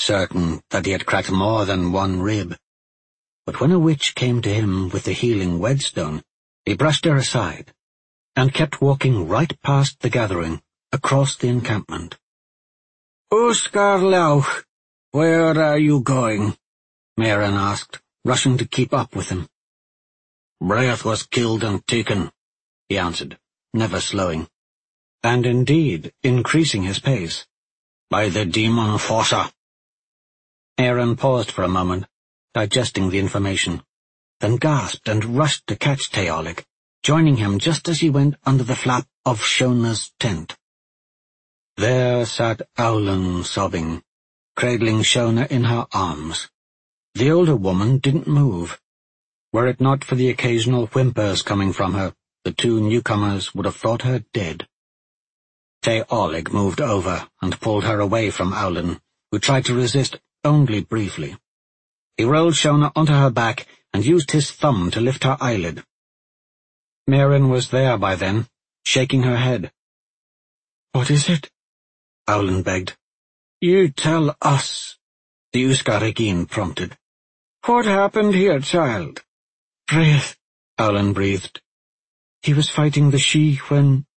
certain that he had cracked more than one rib. But when a witch came to him with the healing wedstone, he brushed her aside, and kept walking right past the gathering, across the encampment. "Uskar Lauch, where are you going?" Mairen asked, rushing to keep up with him. "Braith was killed and taken," he answered, never slowing, and indeed increasing his pace, "by the demon Fossa." Mairen paused for a moment, digesting the information, then gasped and rushed to catch Teolig, joining him just as he went under the flap of Shona's tent. There sat Aulun sobbing, cradling Shona in her arms. The older woman didn't move. Were it not for the occasional whimpers coming from her, the two newcomers would have thought her dead. Teolig moved over and pulled her away from Aulun, who tried to resist only briefly. He rolled Shona onto her back and used his thumb to lift her eyelid. Mairen was there by then, shaking her head. "What is it?" Aulun begged. "You tell us," the Uskar Egin prompted. "What happened here, child?" "Braith," Aulun breathed. "He was fighting the she when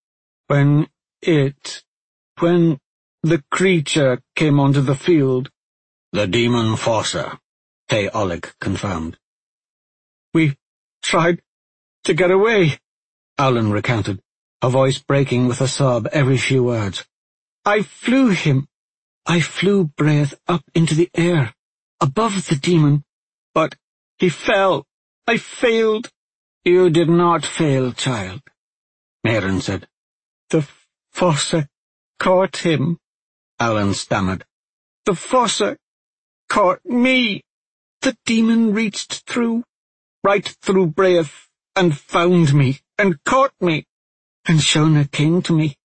the creature came onto the field." "The demon Fossa," Teolig confirmed. "We tried to get away," Aulun recounted, her voice breaking with a sob every few words. I flew Braith up into the air, above the demon, but he fell. I failed." "You did not fail, child," Mairen said. "The Fossa caught him," Aulun stammered. "The Fossa caught me. The demon reached through, right through Braith, and found me, and caught me. And Shona came to me.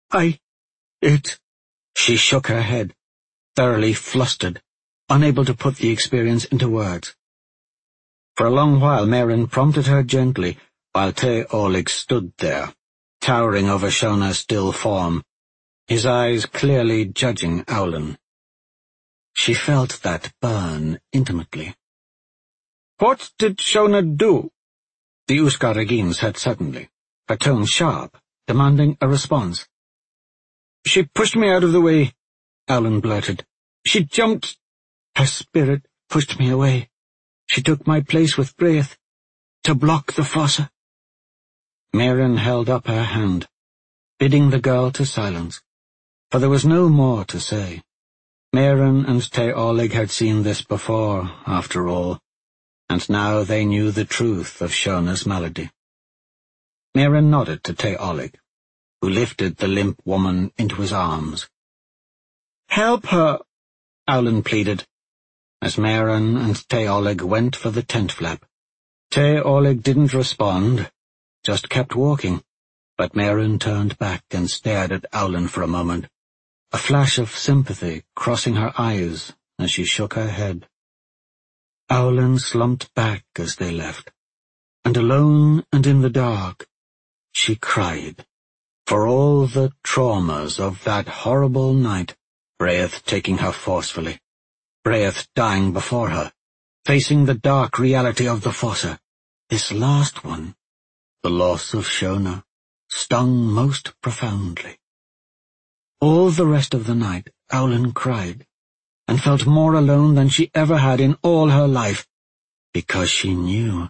She shook her head, thoroughly flustered, unable to put the experience into words. For a long while Mairen prompted her gently, while Teolig stood there, towering over Shona's still form, his eyes clearly judging Aulun. She felt that burn intimately. "What did Shona do?" the Uskar Egin said suddenly, her tone sharp, demanding a response. "She pushed me out of the way," Aulun blurted. "She jumped. Her spirit pushed me away. She took my place with Braith, to block the Fossa." Mairen held up her hand, bidding the girl to silence, for there was no more to say. Mairen and Teolig had seen this before, after all, and now they knew the truth of Shona's malady. Mairen nodded to Teolig, who lifted the limp woman into his arms. "Help her," Aulun pleaded, as Mairen and Teolig went for the tent flap. Teolig didn't respond, just kept walking, but Mairen turned back and stared at Aulun for a moment, a flash of sympathy crossing her eyes as she shook her head. Aulun slumped back as they left, and alone and in the dark, she cried. For all the traumas of that horrible night, Braith taking her forcefully, Braith dying before her, facing the dark reality of the Fossa, this last one, the loss of Shona, stung most profoundly. All the rest of the night Aulun cried, and felt more alone than she ever had in all her life, because she knew.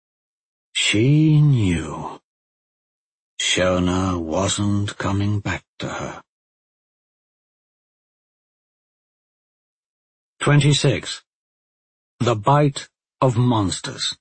She knew. Shona wasn't coming back to her. 26. The Bite of Monsters.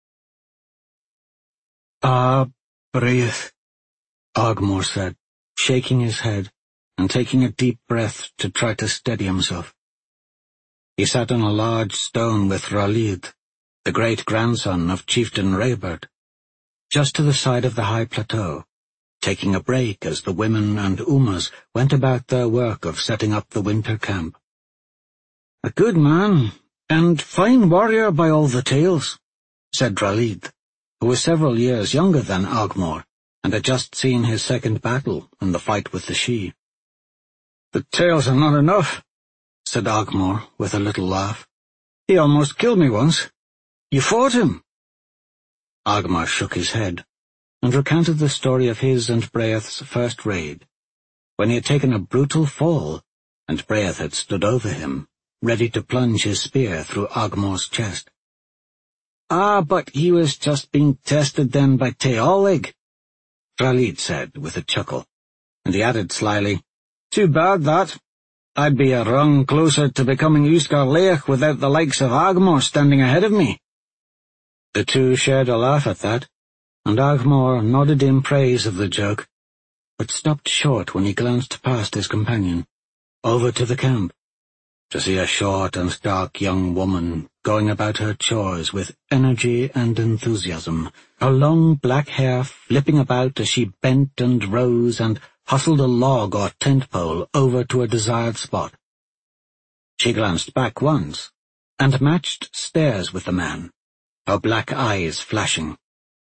"Ah, Braith," Ogmore said, shaking his head and taking a deep breath to try to steady himself. He sat on a large stone with Ralid, the great-grandson of Chieftain Raybert, just to the side of the high plateau, taking a break as the women and Umas went about their work of setting up the winter camp. "A good man, and fine warrior by all the tales," said Ralid, who was several years younger than Ogmore, and had just seen his second battle in the fight with the Sidhe. "The tales are not enough," said Ogmore with a little laugh. "He almost killed me once. You fought him?" Ogmore shook his head and recounted the story of his and Breath's first raid, when he had taken a brutal fall, and Breath had stood over him, ready to plunge his spear through Ogmore's chest. "Ah, but he was just being tested then by Teolig," Raleed said with a chuckle, and he added slyly, "Too bad that. I'd be a rung closer to becoming Uskar Leach without the likes of Ogmore standing ahead of me." The two shared a laugh at that, and Ogmore nodded in praise of the joke, but stopped short when he glanced past his companion, over to the camp, to see a short and dark young woman going about her chores with energy and enthusiasm, her long black hair flipping about as she bent and rose and hustled a log or tent pole over to a desired spot. She glanced back once, and matched stares with the man, her black eyes flashing.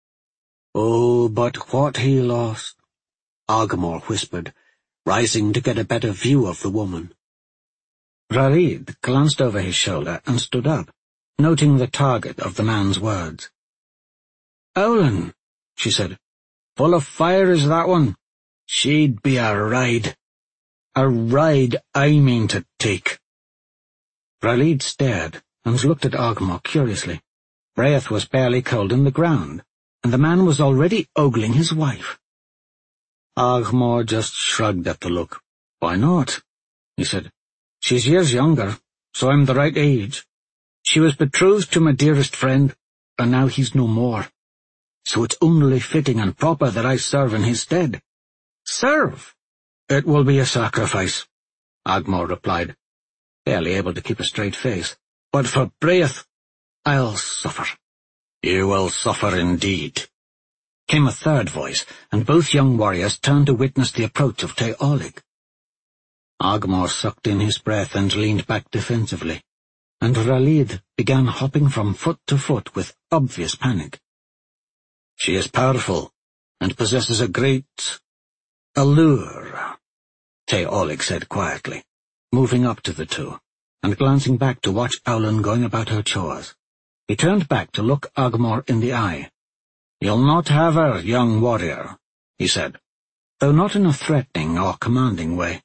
"Oh, but what he lost," Ogmore whispered, rising to get a better view of the woman. Raleed glanced over his shoulder and stood up, noting the target of the man's words. "Owlin," she said. "Full of fire is that one. She'd be a ride. A ride I mean to take." Raleed stared and looked at Ogmore curiously. Breath was barely cold in the ground, and the man was already ogling his wife. Ogmore just shrugged at the look. "Why not?" he said. "She's years younger, so I'm the right age. She was betrothed to my dearest friend, and now he's no more. So it's only fitting and proper that I serve in his stead." "Serve?" "It will be a sacrifice," Ogmore replied, barely able to keep a straight face. "But for Breath, I'll suffer." "You will suffer indeed," came a third voice, and both young warriors turned to witness the approach of Teolig. Ogmore sucked in his breath and leaned back defensively, and Raleed began hopping from foot to foot with obvious panic. "She is powerful, and possesses a great allure," Teolig said quietly, moving up to the two, and glancing back to watch Owlin going about her chores. He turned back to look Ogmore in the eye. "You'll not have her, young warrior," he said, though not in a threatening or commanding way.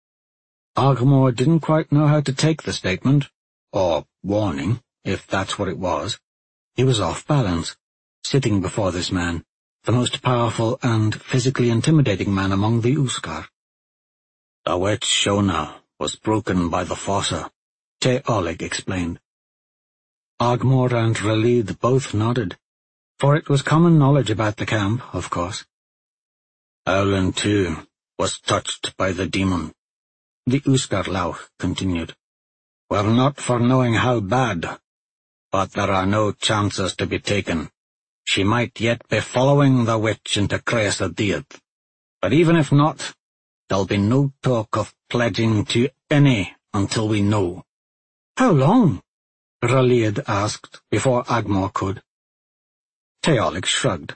Ogmore didn't quite know how to take the statement, or warning, if that's what it was. He was off balance, sitting before this man, the most powerful and physically intimidating man among the Uskar. "The witch Shona was broken by the fossa," Teolig explained. Ogmore and Raleed both nodded, for it was common knowledge about the camp, of course. "Owlin, too, was touched by the demon," the Uskar Lauch continued. "We're not for knowing how bad, but there are no chances to be taken. She might yet be following the witch into Cres Diad. But even if not, there'll be no talk of pledging to any until we know." "How long?" Raleed asked, before Ogmore could. Teolig shrugged.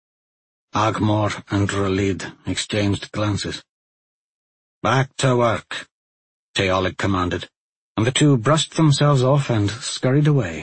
Ogmore and Raleed exchanged glances. "Back to work," Teolig commanded, and the two brushed themselves off and scurried away.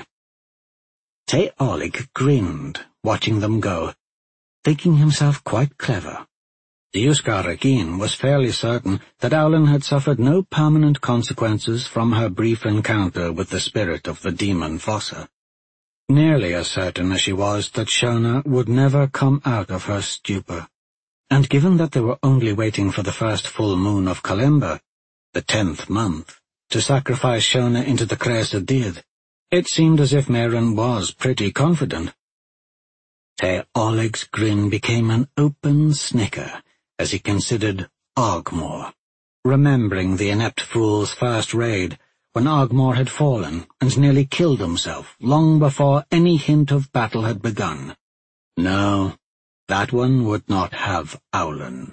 Teolig grinned, watching them go, thinking himself quite clever. The Uskar Regin was fairly certain that Owlin had suffered no permanent consequences from her brief encounter with the spirit of the demon Fossa. Nearly as certain as she was that Shona would never come out of her stupor. And given that they were only waiting for the first full moon of Kalemba, the 10th month, to sacrifice Shona into the Cres Diad, it seemed as if Mairen was pretty confident. Teolig's grin became an open snicker as he considered Ogmore, remembering the inept fool's first raid, when Ogmore had fallen and nearly killed himself long before any hint of battle had begun. No, that one would not have Owlin.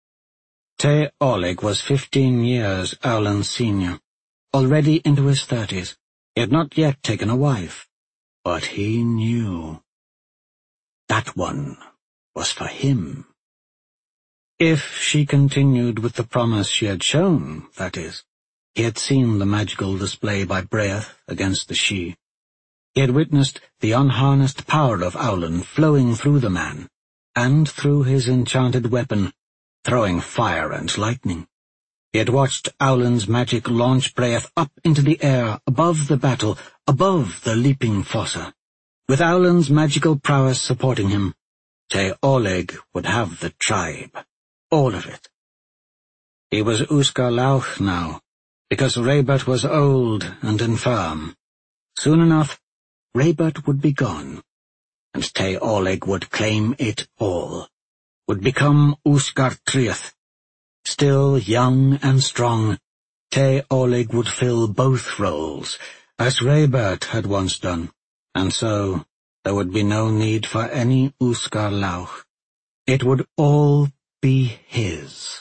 Teolig was 15 years Owlin's senior, already into his 30s. He had not yet taken a wife, but he knew. That one was for him. If she continued with the promise she had shown, that is. He had seen the magical display by Breath against the Sidhe. He had witnessed the unharnessed power of Aulin flowing through the man, and through his enchanted weapon, throwing fire and lightning. He had watched Aulin's magic launch Breath up into the air, above the battle, above the leaping fossa. With Aulin's magical prowess supporting him, Te Oleg would have the tribe, all of it. He was Uskar Lauch now, because Raybert was old and infirm. Soon enough, Raybert would be gone, and Te Oleg would claim it all, would become Uskar Triath. Still young and strong, Te Oleg would fill both roles, as Raybert had once done, and so there would be no need for any Uskar Lauch. It would all be his.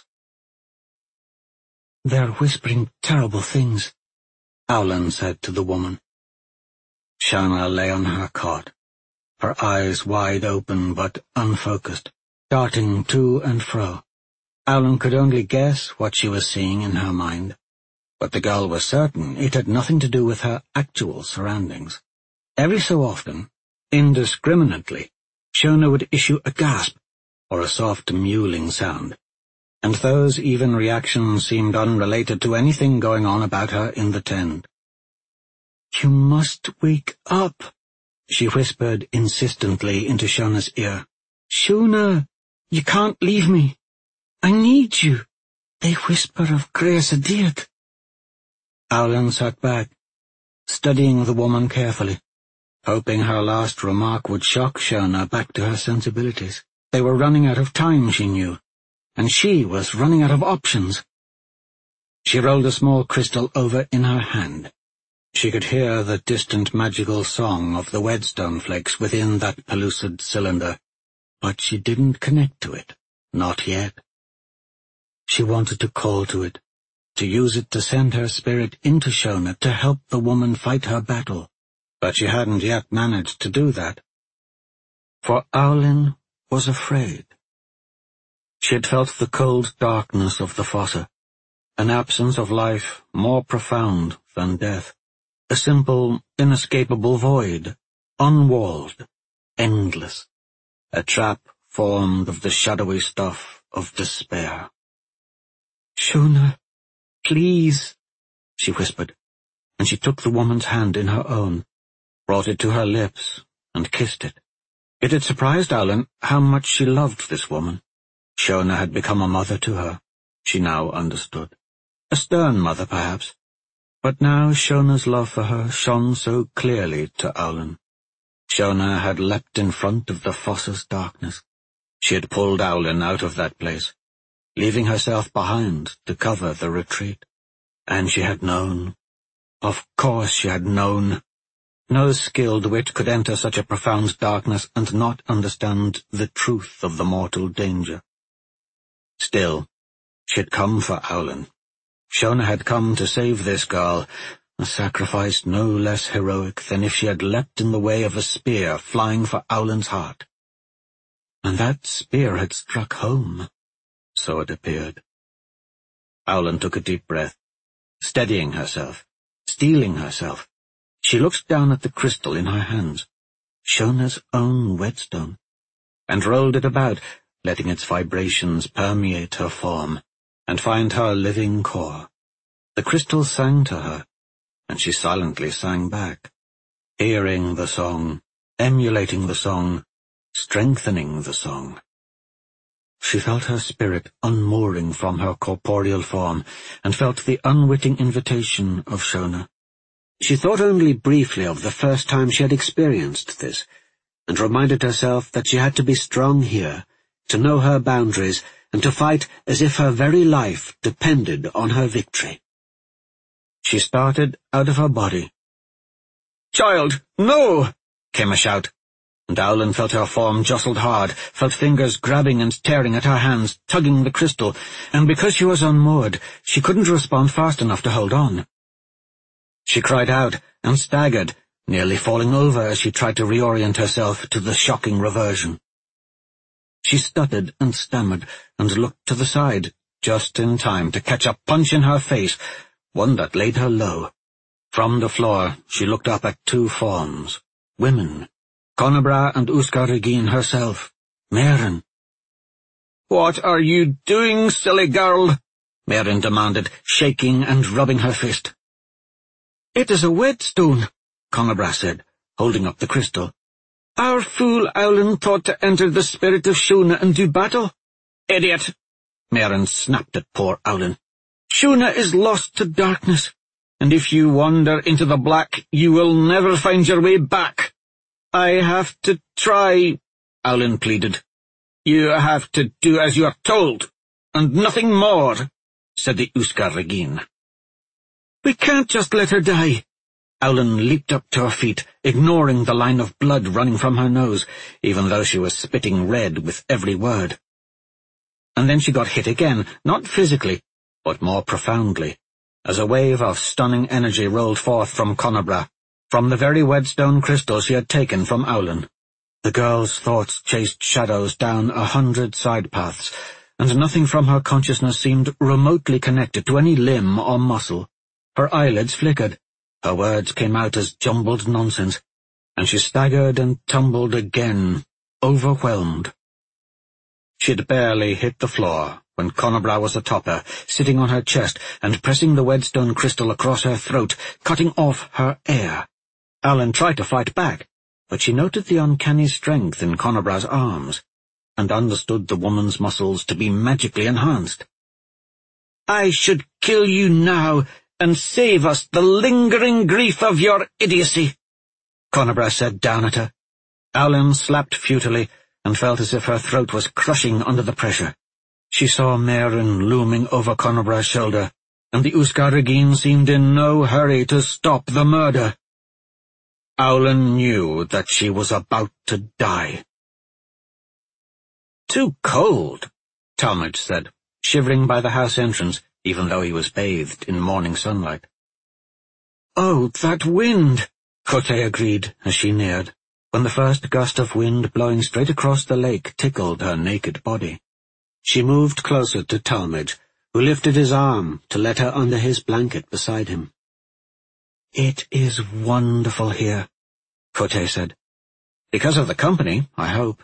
"They're whispering terrible things," Aulin said to the woman. Shona lay on her cot, her eyes wide open but unfocused, darting to and fro. Aulin could only guess what she was seeing in her mind, but the girl was certain it had nothing to do with her actual surroundings. Every so often, indiscriminately, Shona would issue a gasp or a soft mewling sound, and those even reactions seemed unrelated to anything going on about her in the tent. "You must wake up," she whispered insistently into Shona's ear. "Shona, you can't leave me. I need you. They whisper of Gres Adiad." Aulin sat back, studying the woman carefully, hoping her last remark would shock Shona back to her sensibilities. They were running out of time, she knew, and she was running out of options. She rolled a small crystal over in her hand. She could hear the distant magical song of the Wedstone flakes within that pellucid cylinder, but she didn't connect to it, not yet. She wanted to call to it, to use it to send her spirit into Shona to help the woman fight her battle, but she hadn't yet managed to do that. For Aulin was afraid. She had felt the cold darkness of the fossa, an absence of life more profound than death. A simple, inescapable void, unwalled, endless, a trap formed of the shadowy stuff of despair. "Shona, please," she whispered, and she took the woman's hand in her own, brought it to her lips, and kissed it. It had surprised Aulin how much she loved this woman. Shona had become a mother to her, she now understood. A stern mother, perhaps. But now Shona's love for her shone so clearly to Aulin. Shona had leapt in front of the fossa's darkness. She had pulled Aulin out of that place, leaving herself behind to cover the retreat. And she had known. Of course she had known. No skilled wit could enter such a profound darkness and not understand the truth of the mortal danger. Still, she had come for Aulin. Shona had come to save this girl, a sacrifice no less heroic than if she had leapt in the way of a spear flying for Aulin's heart. And that spear had struck home, so it appeared. Aulin took a deep breath, steadying herself, steeling herself. She looked down at the crystal in her hands, Shona's own Wedstone, and rolled it about, letting its vibrations permeate her form and find her living core. The crystal sang to her, and she silently sang back, hearing the song, emulating the song, strengthening the song. She felt her spirit unmooring from her corporeal form, and felt the unwitting invitation of Shona. She thought only briefly of the first time she had experienced this, and reminded herself that she had to be strong here, to know her boundaries, and to fight as if her very life depended on her victory. She started out of her body. "Child, no!" came a shout, and Aulin felt her form jostled hard, felt fingers grabbing and tearing at her hands, tugging the crystal, and because she was unmoored, she couldn't respond fast enough to hold on. She cried out and staggered, nearly falling over as she tried to reorient herself to the shocking reversion. She stuttered and stammered and looked to the side, just in time to catch a punch in her face, one that laid her low. From the floor she looked up at two forms, women, Conabra and Uskar Regin herself, Mairen. "What are you doing, silly girl?" Mairen demanded, shaking and rubbing her fist. "It is a whetstone," Conabra said, holding up the crystal. "Our fool Owlin thought to enter the spirit of Shuna and do battle." "Idiot!" Mairen snapped at poor Owlin. "Shuna is lost to darkness, and if you wander into the black, you will never find your way back." "I have to try," Owlin pleaded. "You have to do as you are told, and nothing more," said the Uskar Regin. "We can't just let her die." Owlin leaped up to her feet, ignoring the line of blood running from her nose, even though she was spitting red with every word. And then she got hit again, not physically, but more profoundly, as a wave of stunning energy rolled forth from Conabra, from the very whetstone crystal she had taken from Owlin. The girl's thoughts chased shadows down 100 side paths, and nothing from her consciousness seemed remotely connected to any limb or muscle. Her eyelids flickered, her words came out as jumbled nonsense, and she staggered and tumbled again, overwhelmed. She'd barely hit the floor when Conabra was atop her, sitting on her chest and pressing the whetstone crystal across her throat, cutting off her air. Owlin tried to fight back, but she noted the uncanny strength in Conabra's arms, and understood the woman's muscles to be magically enhanced. "I should kill you now, and save us the lingering grief of your idiocy," Conabra said down at her. Owlin slapped futilely, and felt as if her throat was crushing under the pressure. She saw Mairen looming over Conabra's shoulder, and the Uskar Regin seemed in no hurry to stop the murder. Owlin knew that she was about to die. "Too cold," Talmadge said, shivering by the house entrance, even though he was bathed in morning sunlight. "Oh, that wind," Kotay agreed as she neared, when the first gust of wind blowing straight across the lake tickled her naked body. She moved closer to Talmadge, who lifted his arm to let her under his blanket beside him. "It is wonderful here," Kotay said. "Because of the company, I hope."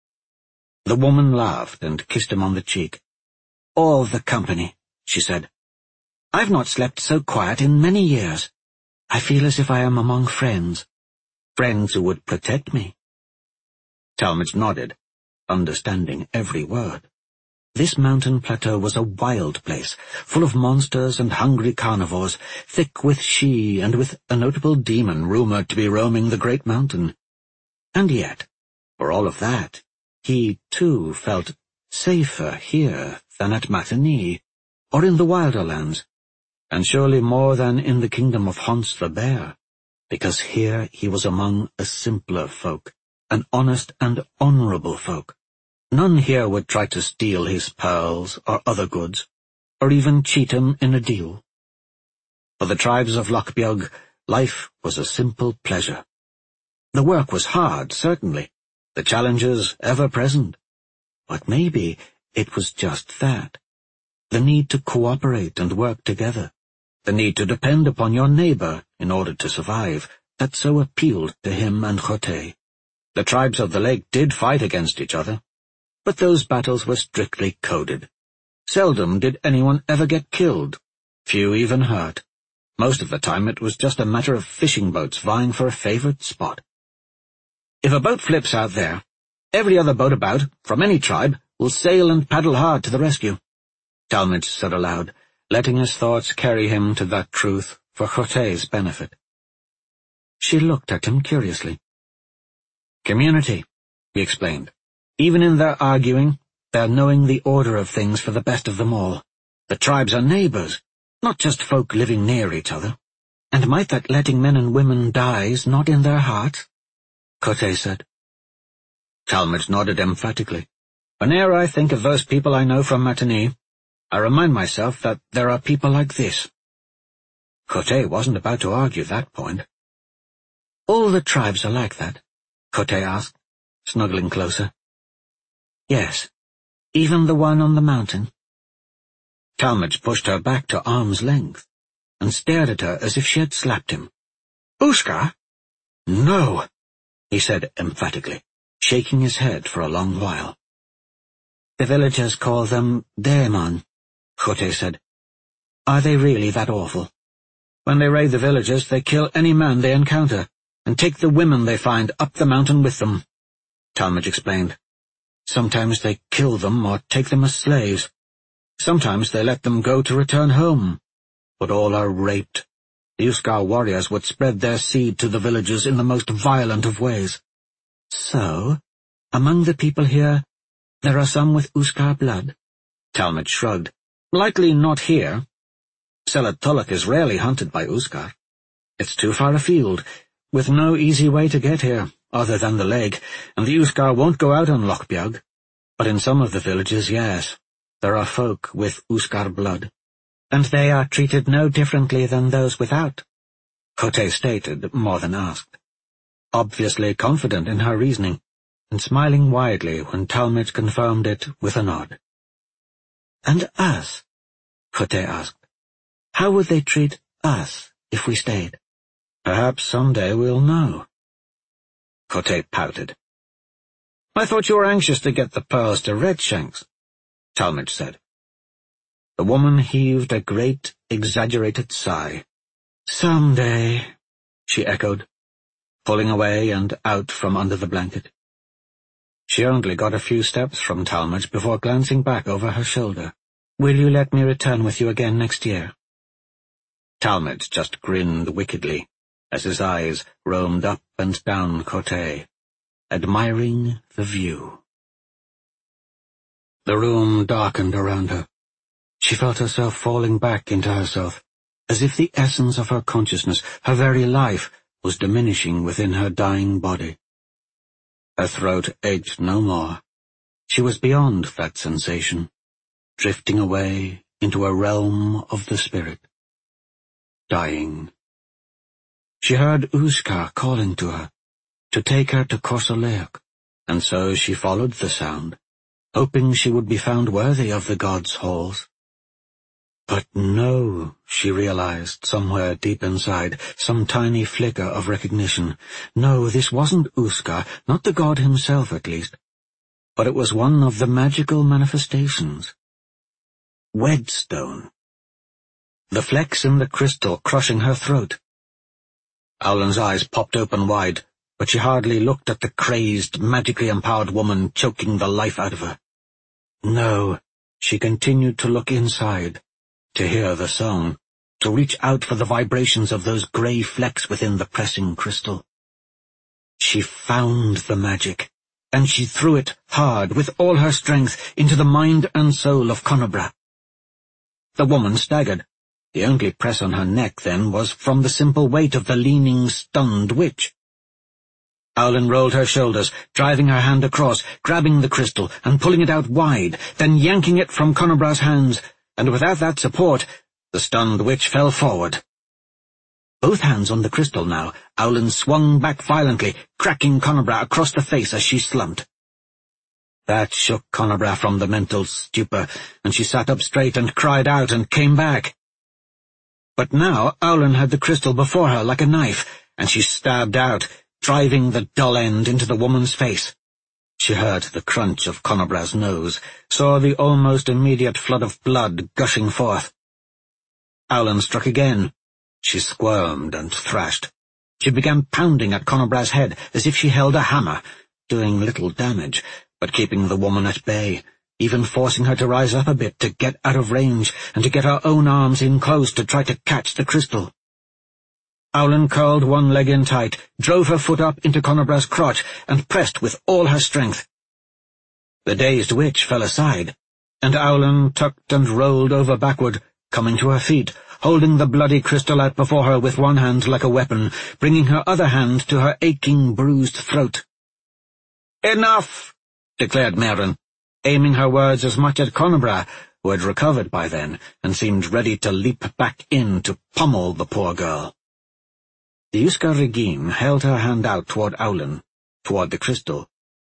The woman laughed and kissed him on the cheek. "All the company," she said. "I've not slept so quiet in many years. I feel as if I am among friends. Friends who would protect me." Talmadge nodded, understanding every word. This mountain plateau was a wild place, full of monsters and hungry carnivores, thick with she and with a notable demon rumored to be roaming the great mountain. And yet, for all of that, he, too, felt safer here than at Matanee, or in the wilder lands, and surely more than in the kingdom of Hans the Bear, because here he was among a simpler folk, an honest and honourable folk. None here would try to steal his pearls or other goods, or even cheat him in a deal. For the tribes of Lochbiog, life was a simple pleasure. The work was hard, certainly, the challenges ever present, but maybe it was just that. The need to cooperate and work together, the need to depend upon your neighbour in order to survive, that so appealed to him and Kotay. The tribes of the lake did fight against each other, but those battles were strictly coded. Seldom did anyone ever get killed, few even hurt. Most of the time it was just a matter of fishing boats vying for a favoured spot. If a boat flips out there, every other boat about, from any tribe, will sail and paddle hard to the rescue, Talmadge said aloud, letting his thoughts carry him to that truth for Kotay's benefit. She looked at him curiously. "Community," he explained. "Even in their arguing, they're knowing the order of things for the best of them all. The tribes are neighbours, not just folk living near each other. And might that letting men and women die's not in their hearts?" Kotay said. Talmadge nodded emphatically. "Whene'er I think of those people I know from Matanee, I remind myself that there are people like this." Kotay wasn't about to argue that point. "All the tribes are like that?" Kotay asked, snuggling closer. "Yes, even the one on the mountain." Talmadge pushed her back to arm's length, and stared at her as if she had slapped him. "Uskar?" "No," he said emphatically, shaking his head for a long while. "The villagers call them Daemon," Chote said. "Are they really that awful? When they raid the villages, they kill any man they encounter, and take the women they find up the mountain with them," Talmadge explained. "Sometimes they kill them or take them as slaves. Sometimes they let them go to return home, but all are raped. The Uskar warriors would spread their seed to the villages in the most violent of ways." "So, among the people here, there are some with Uskar blood?" Talmadge shrugged. "Likely not here. Selat Tulloch is rarely hunted by Uskar. It's too far afield, with no easy way to get here, other than the lake, and the Uskar won't go out on Loch Biag. But in some of the villages, yes, there are folk with Uskar blood. And they are treated no differently than those without," Chote stated, more than asked, obviously confident in her reasoning, and smiling widely when Talmadge confirmed it with a nod. "And us?" Chote asked. "How would they treat us if we stayed?" "Perhaps someday we'll know." Chote pouted. "I thought you were anxious to get the pearls to Redshanks," Talmadge said. The woman heaved a great, exaggerated sigh. "Someday," she echoed, pulling away and out from under the blanket. She only got a few steps from Talmadge before glancing back over her shoulder. "Will you let me return with you again next year?" Talmadge just grinned wickedly as his eyes roamed up and down Chote, admiring the view. The room darkened around her. She felt herself falling back into herself, as if the essence of her consciousness, her very life, was diminishing within her dying body. Her throat ached no more. She was beyond that sensation, drifting away into a realm of the spirit. Dying. She heard Uskar calling to her, to take her to Corsoleoc, and so she followed the sound, hoping she would be found worthy of the gods' halls. But no, she realized somewhere deep inside, some tiny flicker of recognition. No, this wasn't Uskar, not the god himself at least, but it was one of the magical manifestations. Wedstone. The flecks in the crystal crushing her throat. Owlin's eyes popped open wide, but she hardly looked at the crazed, magically empowered woman choking the life out of her. No, she continued to look inside, to hear the song, to reach out for the vibrations of those grey flecks within the pressing crystal. She found the magic, and she threw it hard with all her strength into the mind and soul of Conobra. The woman staggered. The only press on her neck, then, was from the simple weight of the leaning, stunned witch. Owlin rolled her shoulders, driving her hand across, grabbing the crystal and pulling it out wide, then yanking it from Conobra's hands, and without that support, the stunned witch fell forward. Both hands on the crystal now, Owlin swung back violently, cracking Conobra across the face as she slumped. That shook Conobra from the mental stupor, and she sat up straight and cried out and came back. But now Owlin had the crystal before her like a knife, and she stabbed out, driving the dull end into the woman's face. She heard the crunch of Conobra's nose, saw the almost immediate flood of blood gushing forth. Owlin struck again. She squirmed and thrashed. She began pounding at Conobra's head as if she held a hammer, doing little damage, but keeping the woman at bay, even forcing her to rise up a bit to get out of range and to get her own arms in close to try to catch the crystal. Owlin curled one leg in tight, drove her foot up into Conobra's crotch, and pressed with all her strength. The dazed witch fell aside, and Owlin tucked and rolled over backward, coming to her feet, holding the bloody crystal out before her with one hand like a weapon, bringing her other hand to her aching, bruised throat. "Enough!" declared Merrin, aiming her words as much at Conobra, who had recovered by then and seemed ready to leap back in to pummel the poor girl. The Uskar Regine held her hand out toward Owlin, toward the crystal.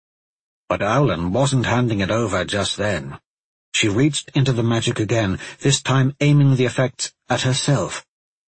But Owlin wasn't handing it over just then. She reached into the magic again, this time aiming the effects at herself,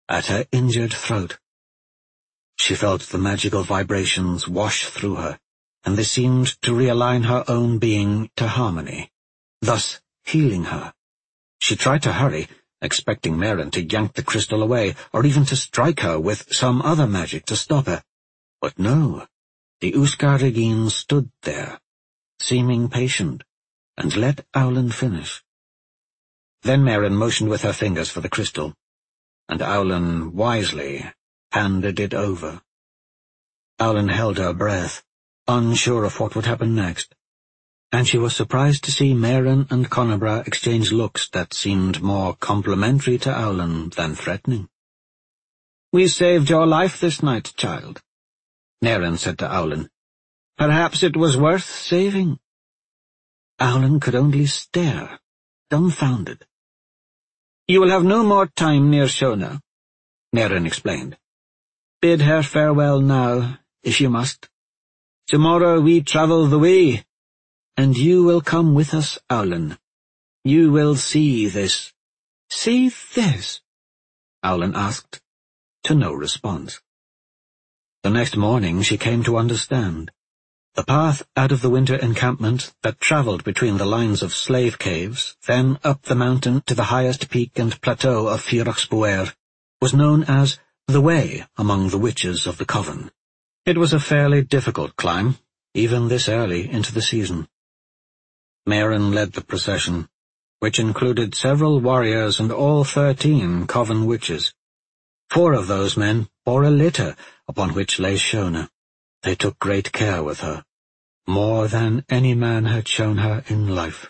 at her injured throat. She felt the magical vibrations wash through her, and they seemed to realign her own being to harmony, thus healing her. She tried to hurry, expecting Meren to yank the crystal away, or even to strike her with some other magic to stop her. But no, the Uskar Regin stood there, seeming patient, and let Aulun finish. Then Meren motioned with her fingers for the crystal, and Aulun wisely handed it over. Aulun held her breath, unsure of what would happen next, and she was surprised to see Meren and Conabra exchange looks that seemed more complimentary to Aulun than threatening. "We saved your life this night, child," Meren said to Aulun. "Perhaps it was worth saving." Aulun could only stare, dumbfounded. "You will have no more time near Shona," Meren explained. "Bid her farewell now, if you must. Tomorrow we travel the way, and you will come with us, Aulun. You will see this." "See this?" Aulun asked, to no response. The next morning she came to understand. The path out of the winter encampment that travelled between the lines of slave caves, then up the mountain to the highest peak and plateau of Firoxbuer, was known as the Way among the witches of the Coven. It was a fairly difficult climb, even this early into the season. Meren led the procession, which included several warriors and all 13 Coven witches. 4 of those men bore a litter upon which lay Shona. They took great care with her, more than any man had shown her in life.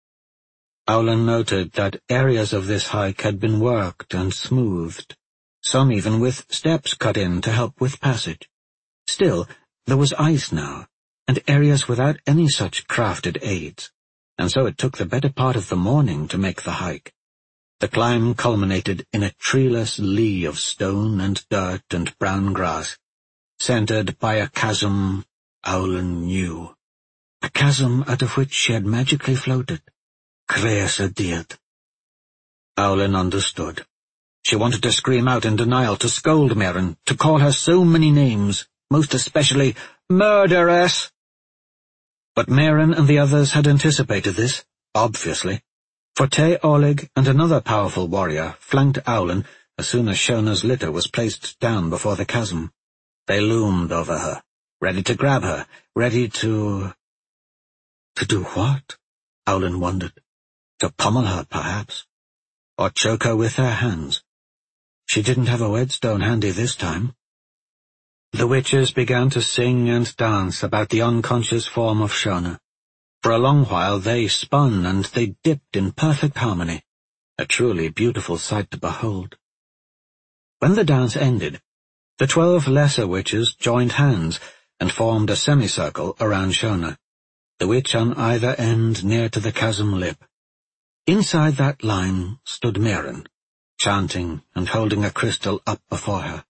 Aulun noted that areas of this hike had been worked and smoothed, some even with steps cut in to help with passage. Still, there was ice now, and areas without any such crafted aids, and so it took the better part of the morning to make the hike. The climb culminated in a treeless lea of stone and dirt and brown grass, centered by a chasm Aulun knew, a chasm out of which she had magically floated, Creasa Diad. Aulun understood. She wanted to scream out in denial, to scold Meren, to call her so many names, most especially murderess. But Meren and the others had anticipated this, obviously, for Te Oleg and another powerful warrior flanked Aulun as soon as Shona's litter was placed down before the chasm. They loomed over her, ready to grab her, ready to... To do what? Aulun wondered. To pummel her, perhaps, or choke her with their hands. She didn't have a whetstone handy this time. The witches began to sing and dance about the unconscious form of Shona. For a long while they spun and they dipped in perfect harmony, a truly beautiful sight to behold. When the dance ended, the 12 lesser witches joined hands and formed a semicircle around Shona, the witch on either end near to the chasm lip. Inside that line stood Meren, chanting and holding a crystal up before her.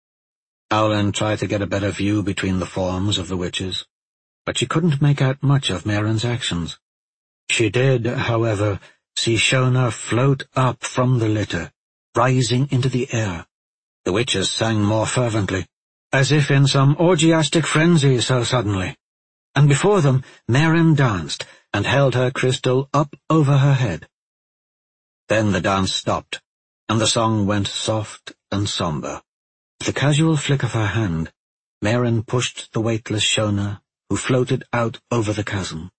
Aulun tried to get a better view between the forms of the witches, but she couldn't make out much of Meren's actions. She did, however, see Shona float up from the litter, rising into the air. The witches sang more fervently, as if in some orgiastic frenzy so suddenly, and before them Meren danced and held her crystal up over her head. Then the dance stopped, and the song went soft and sombre. With a casual flick of her hand, Meren pushed the weightless Shona, who floated out over the chasm.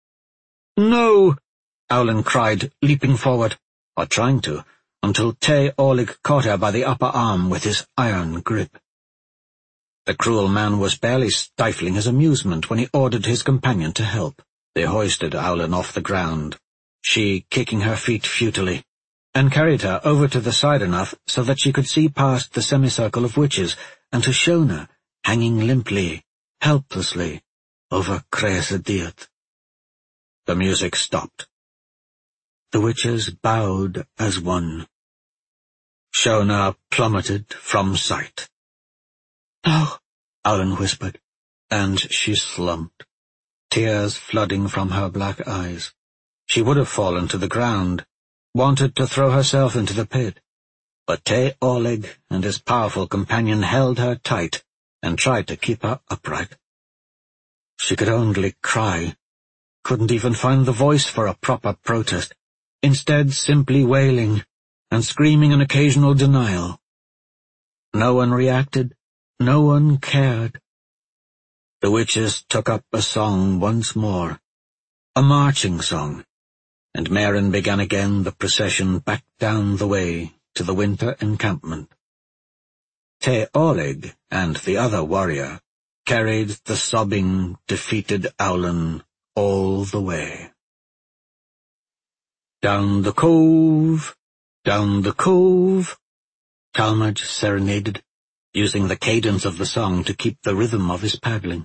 "No!" Aulun cried, leaping forward, or trying to, until Te Oleg caught her by the upper arm with his iron grip. The cruel man was barely stifling his amusement when he ordered his companion to help. They hoisted Aulun off the ground, she kicking her feet futilely, and carried her over to the side enough so that she could see past the semicircle of witches and to Shona, hanging limply, helplessly, over Creasa Diad. The music stopped. The witches bowed as one. Shona plummeted from sight. "No," Aulun whispered, and she slumped, tears flooding from her black eyes. She would have fallen to the ground, wanted to throw herself into the pit, but Te Oleg and his powerful companion held her tight and tried to keep her upright. She could only cry, couldn't even find the voice for a proper protest, instead simply wailing and screaming an occasional denial. No one reacted, no one cared. The witches took up a song once more, a marching song, and Meren began again the procession back down the way to the winter encampment. Te Oleg and the other warrior carried the sobbing, defeated Aulen all the way. Down the cove, Talmadge serenaded, using the cadence of the song to keep the rhythm of his paddling.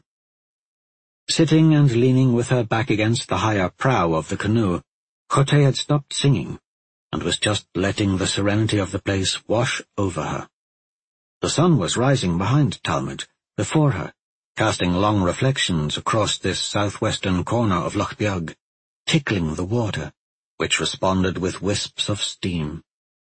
Sitting and leaning with her back against the higher prow of the canoe, Kotay had stopped singing and was just letting the serenity of the place wash over her. The sun was rising behind Talmadge, before her, casting long reflections across this southwestern corner of Loch Biog, tickling the water, which responded with wisps of steam.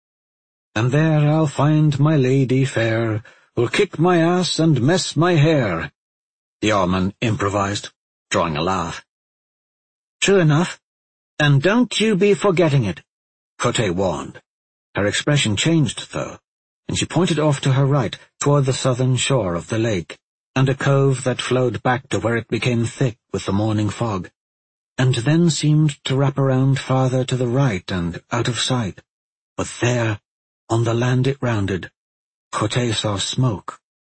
"And there I'll find my lady fair, who'll kick my ass and mess my hair," the oarman improvised, drawing a laugh. "True enough, and don't you be forgetting it," Kotay warned. Her expression changed, though, and she pointed off to her right, toward the southern shore of the lake, and a cove that flowed back to where it became thick with the morning fog, and then seemed to wrap around farther to the right and out of sight. But there, on the land it rounded, Kotay saw smoke.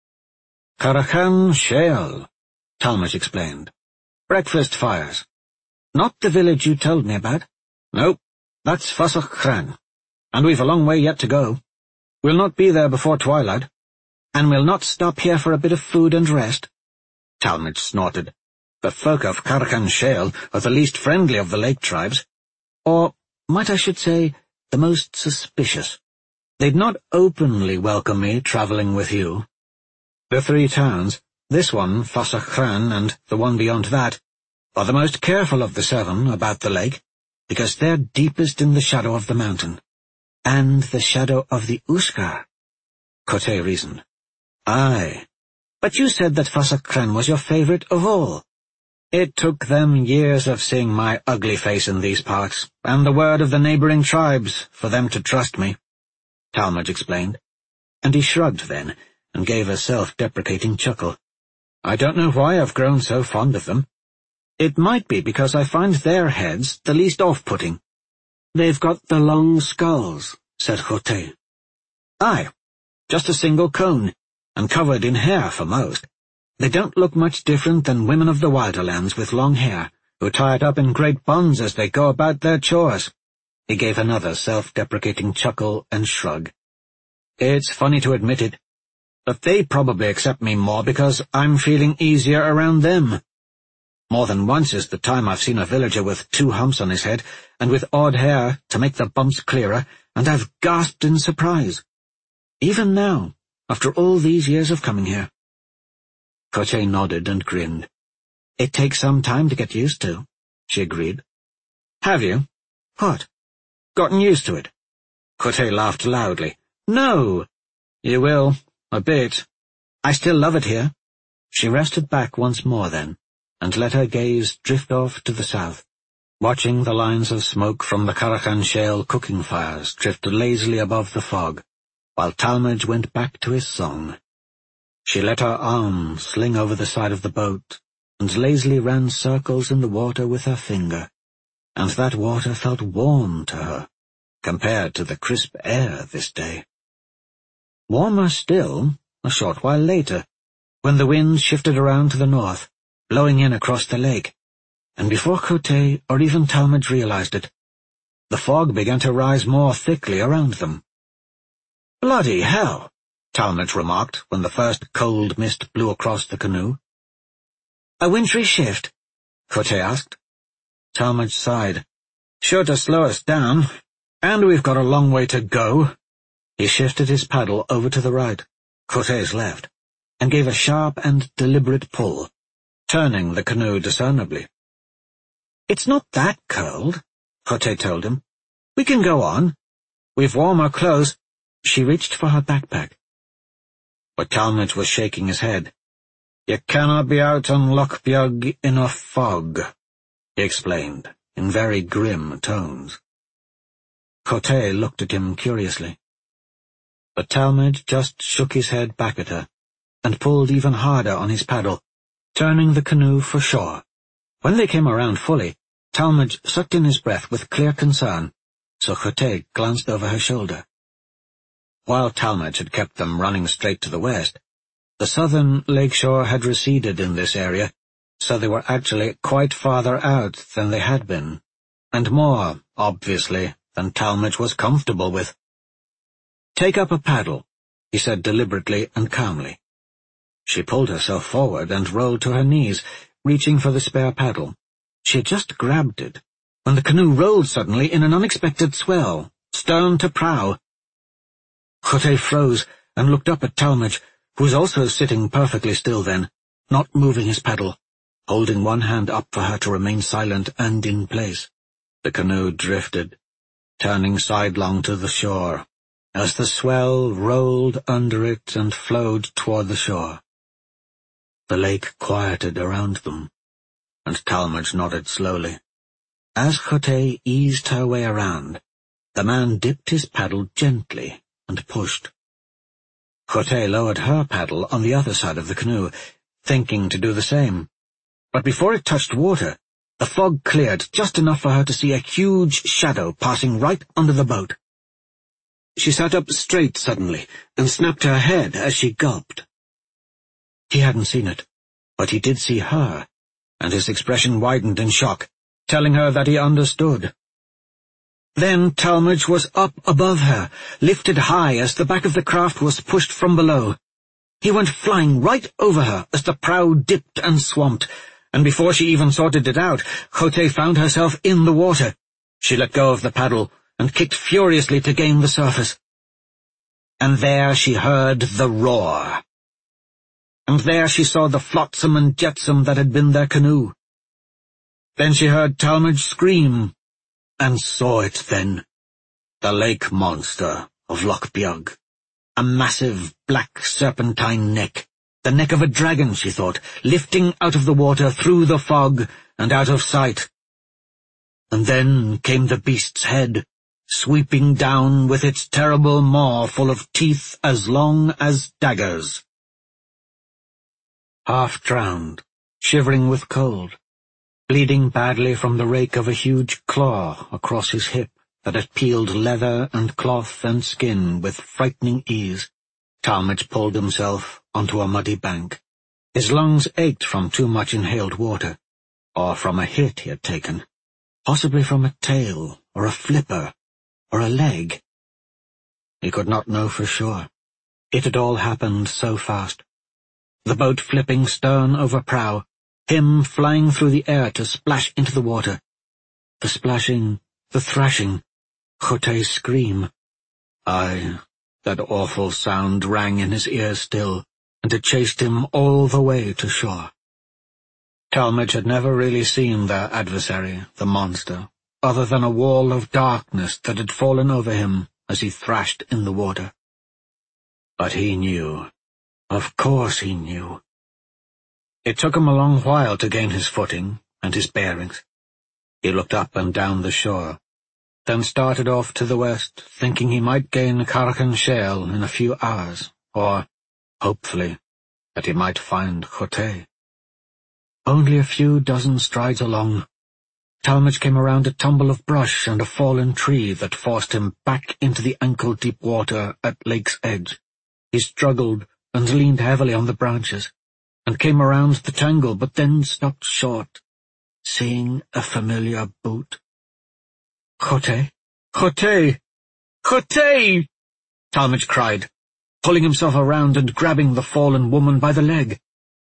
"Carachan Shale," Talmadge explained. "Breakfast fires. Not the village you told me about. Nope, that's Fasach Chran, and we've a long way yet to go. We'll not be there before twilight, and we'll not stop here for a bit of food and rest." Talmadge snorted. "The folk of Carachan Shale are the least friendly of the lake tribes, or, might I should say, the most suspicious. They'd not openly welcome me traveling with you. The 3 towns, this one, Fasach Chran, and the one beyond that, are the most careful of the 7 about the lake, because they're deepest in the shadow of the mountain, and the shadow of the Uskar," Kotay reasoned. "Aye, but you said that Fasach Chran was your favorite of all." "It took them years of seeing my ugly face in these parts, and the word of the neighboring tribes, for them to trust me," Talmadge explained, and he shrugged then, and gave a self-deprecating chuckle. "I don't know why I've grown so fond of them. It might be because I find their heads the least off-putting." "They've got the long skulls," said Kotay. "Aye, just a single cone, and covered in hair for most. They don't look much different than women of the wilder lands with long hair, who tie it up in great buns as they go about their chores." He gave another self-deprecating chuckle and shrug. "It's funny to admit it, but they probably accept me more because I'm feeling easier around them. More than once is the time I've seen a villager with 2 humps on his head, and with odd hair to make the bumps clearer, and I've gasped in surprise. Even now, after all these years of coming here." Kotay nodded and grinned. "It takes some time to get used to," she agreed. "Have you? What? Gotten used to it?" Kotay laughed loudly. "No. You will, a bit. I still love it here." She rested back once more then, and let her gaze drift off to the south, watching the lines of smoke from the Carachan Shale cooking fires drift lazily above the fog, while Talmadge went back to his song. She let her arm sling over the side of the boat, and lazily ran circles in the water with her finger, and that water felt warm to her, compared to the crisp air this day. Warmer still, a short while later, when the wind shifted around to the north, blowing in across the lake, and before Kotay or even Talmadge realized it, the fog began to rise more thickly around them. "Bloody hell," Talmadge remarked when the first cold mist blew across the canoe. "A wintry shift?" Kotay asked. Talmadge sighed. "Sure to slow us down, and we've got a long way to go." He shifted his paddle over to the right, Kotay's left, and gave a sharp and deliberate pull, turning the canoe discernibly. "It's not that cold," Kotay told him. "We can go on. We've warmer clothes, She reached for her backpack. But Talmadge was shaking his head. "You cannot be out on Loch Beag in a fog," he explained, in very grim tones. Chotay looked at him curiously. But Talmadge just shook his head back at her, and pulled even harder on his paddle, turning the canoe for shore. When they came around fully, Talmadge sucked in his breath with clear concern, so Chotay glanced over her shoulder. While Talmadge had kept them running straight to the west, the southern lakeshore had receded in this area, so they were actually quite farther out than they had been, and more, obviously, than Talmadge was comfortable with. "Take up a paddle," he said deliberately and calmly. She pulled herself forward and rolled to her knees, reaching for the spare paddle. She had just grabbed it, when the canoe rolled suddenly in an unexpected swell, stern to prow. Chotay froze and looked up at Talmadge, who was also sitting perfectly still then, not moving his paddle, holding one hand up for her to remain silent and in place. The canoe drifted, turning sidelong to the shore, as the swell rolled under it and flowed toward the shore. The lake quieted around them, and Talmadge nodded slowly. As Chotay eased her way around, the man dipped his paddle gently and pushed. Chotay lowered her paddle on the other side of the canoe, thinking to do the same. But before it touched water, the fog cleared just enough for her to see a huge shadow passing right under the boat. She sat up straight suddenly and snapped her head as she gulped. He hadn't seen it, but he did see her, and his expression widened in shock, telling her that he understood. Then Talmadge was up above her, lifted high as the back of the craft was pushed from below. He went flying right over her as the prow dipped and swamped, and before she even sorted it out, Chotay found herself in the water. She let go of the paddle and kicked furiously to gain the surface. And there she heard the roar. And there she saw the flotsam and jetsam that had been their canoe. Then she heard Talmadge scream, and saw it then. The lake monster of Loch Beag. A massive black serpentine neck. The neck of a dragon, she thought, lifting out of the water through the fog and out of sight. And then came the beast's head, sweeping down with its terrible maw full of teeth as long as daggers. Half drowned, shivering with cold, bleeding badly from the rake of a huge claw across his hip that had peeled leather and cloth and skin with frightening ease, Talmadge pulled himself onto a muddy bank. His lungs ached from too much inhaled water, or from a hit he had taken, possibly from a tail, or a flipper, or a leg. He could not know for sure. It had all happened so fast. The boat flipping stern over prow, him flying through the air to splash into the water. The splashing, the thrashing, Chotay's scream. Aye, that awful sound rang in his ears still, and it chased him all the way to shore. Talmadge had never really seen their adversary, the monster, other than a wall of darkness that had fallen over him as he thrashed in the water. But he knew. Of course he knew. It took him a long while to gain his footing and his bearings. He looked up and down the shore, then started off to the west, thinking he might gain Carrick-on-Shale in a few hours, or, hopefully, that he might find Chotay. Only a few dozen strides along, Talmadge came around a tumble of brush and a fallen tree that forced him back into the ankle-deep water at lake's edge. He struggled and leaned heavily on the branches, and came around the tangle, but then stopped short, seeing a familiar boot. "Chotay! Chotay! Chotay!" Talmadge cried, pulling himself around and grabbing the fallen woman by the leg,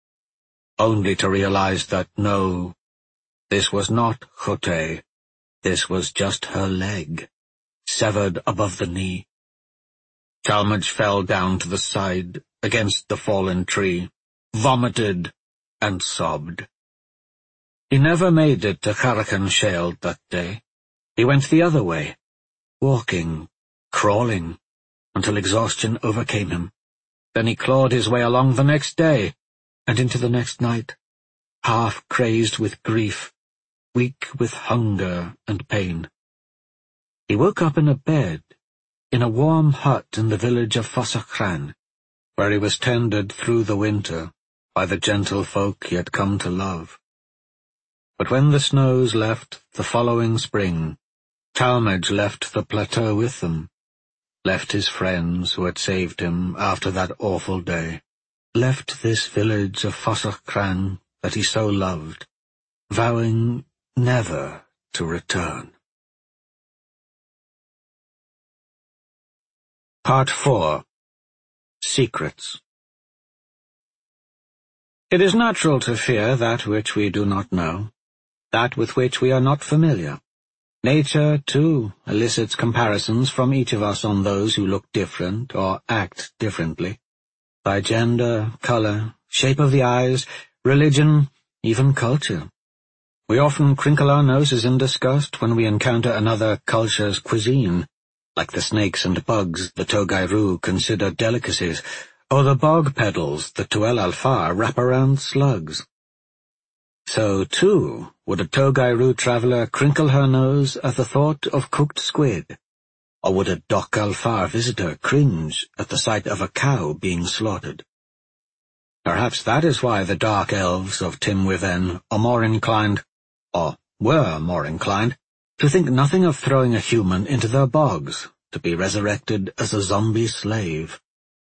only to realize that no, this was not Chotay. This was just her leg, severed above the knee. Talmadge fell down to the side, against the fallen tree, vomited, and sobbed. He never made it to Carrick-on-Shale that day. He went the other way, walking, crawling, until exhaustion overcame him. Then he clawed his way along the next day, and into the next night, half crazed with grief, weak with hunger and pain. He woke up in a bed, in a warm hut in the village of Fosachran, where he was tended through the winter by the gentle folk he had come to love. But when the snows left the following spring, Talmage left the plateau with them, left his friends who had saved him after that awful day, left this village of Fosachran that he so loved, vowing never to return. Part 4. Secrets. It is natural to fear that which we do not know, that with which we are not familiar. Nature, too, elicits comparisons from each of us on those who look different or act differently, by gender, color, shape of the eyes, religion, even culture. We often crinkle our noses in disgust when we encounter another culture's cuisine, like the snakes and bugs the Togairu consider delicacies, or the bog pedals the Tuel Alfar wrap around slugs. So, too, would a Togairu traveller crinkle her nose at the thought of cooked squid, or would a Dok Alfar visitor cringe at the sight of a cow being slaughtered. Perhaps that is why the dark elves of Tim Wyven are more inclined, or were more inclined, to think nothing of throwing a human into their bogs, to be resurrected as a zombie slave.